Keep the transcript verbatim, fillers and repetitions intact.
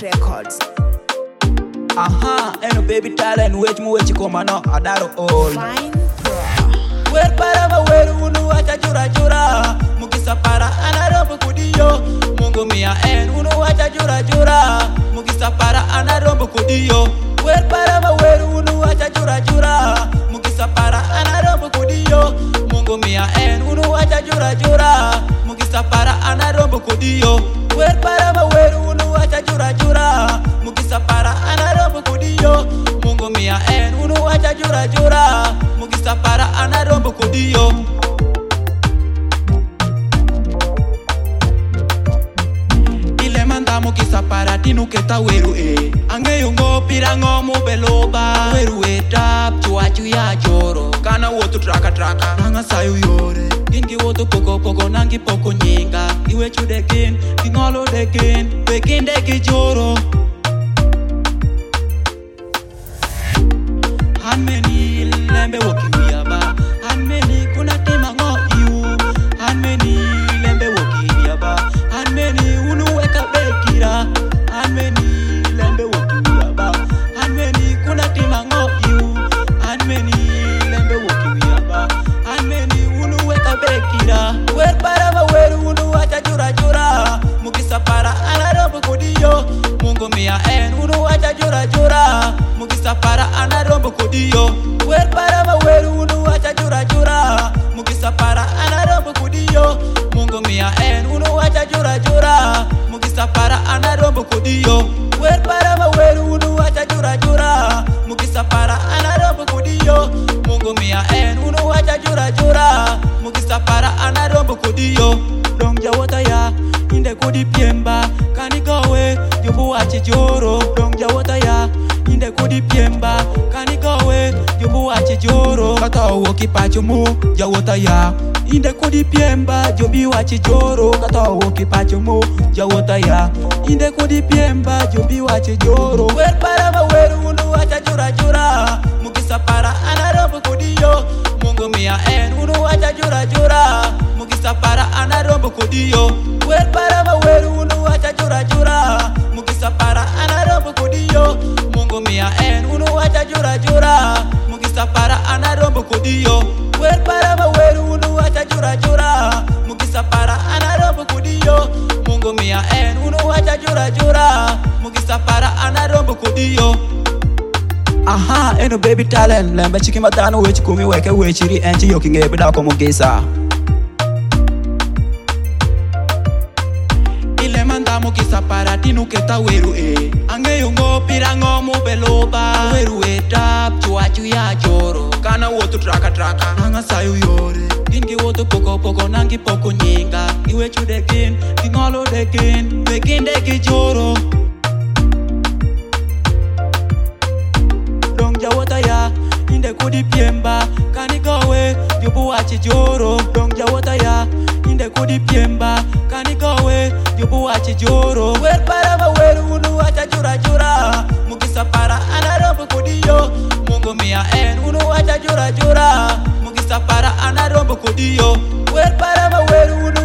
Records. Aha, eno baby talent wech mu wech koma no adaro all. Fine Pro. Wer para ma wer unu acha jura jura, mukisa para anarombo kudiyo. Mungu mia en unu acha jura jura, mukisa para anarombo kudiyo. Wer para ma wer unu acha jura jura, mukisa para anarombo kudiyo. Mungu mia en unu acha jura jura, mukisa para anarombo kudiyo. Wer para ma wer unu acha jura jura, mukisa para anarombo kudiyo. Mungu mia en unu acha jura jura, mukisa para anarombo kudiyo. Ile manda mukisa para tinu keta weru e ange yungo pirango mu beloba weru e tap chuachu ya joro kana wotu traka traka nanga sayu yore ingi wotu poko poko nangi poko nyinga iwe chudekin kingolo dekin wekinde kijoro hanmeni lembe wokiwiaba hanmeni kuna tima ngo iu hanmeni lembe wokiwiaba hanmeni unu weka bekira hanmeni lembe wokiwiaba hanmeni kuna tima ngo iu hanmeni lembe wokiwiaba hanmeni unu weka bekira wer para ma wer unu acha jura jura mukisa para anarombo kudiyo Mungu mia en unu acha jura jura mukisa para anarombo kudiyo wer para ma wer unu acha jura jura mukisa para anarombo kudiyo Mungu mia en unu acha jura jura mukisa para anarombo kudiyo wer para ma wer unu acha jura jura mukisa para anarombo kudiyo Mungu mia en unu acha jura jura mukisa para anarombo kudiyo dong jawota ya inde kudi piemba kanigowe jobu ache joro dong jawota ya inde kudi piemba kanigowe jobu ache joro kata woki pacho mu jawota ya inde kudi piemba jobi wache joro kata woki pacho mu jawota ya inde kudi piemba jobi wache joro wer para ma wer unu acha jura jura mukisa para anarombo kudiyo Mungu mia en unu acha jura jura mukisa para anarombo kudiyo wer para ma wer unu acha jura jura mukisa para anarombo kudiyo Mungu mia en unu acha jura jura mukisa para anarombo kudiyo wer para ma wer unu acha jura jura mukisa para anarombo kudiyo Mungu mia en unu acha jura jura mukisa para anarombo kudiyo. Aha, eno baby talent lembe chiki matano wechi kumi weke wechiri enchi yoki ngebe da komo gesa ile manda mukisa para tinu keta weru e ange yungo pirango mu beloba weru e tap chuachu ya joro kana wotu traka traka nanga sayu yore ingi wotu poko poko nangi poko nyinga iwe chudekin kingolo dekin wekinde kijoro jawota ya inde kudi piemba kanigowe jobu ache joro dong jawota ya inde kudi piemba kanigowe jobu ache joro wer para ma wer unu acha jura jura mukisa para anarombo kudiyo Mungu mia en unu acha jura jura mukisa para anarombo kudiyo wer para ma wer unu